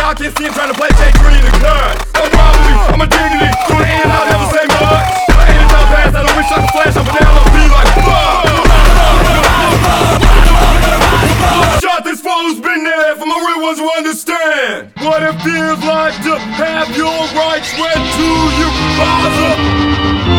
y'all can't see him trying to play J3 in the cut. I'm robbery, I'm a dignity. Through the end, I'll never say much. Anytime pass, I don't wish I could flash up and down. I'll be like, fuck. Shot this fool who's been there for my real ones who understand what it feels like to have your rights read to you, father.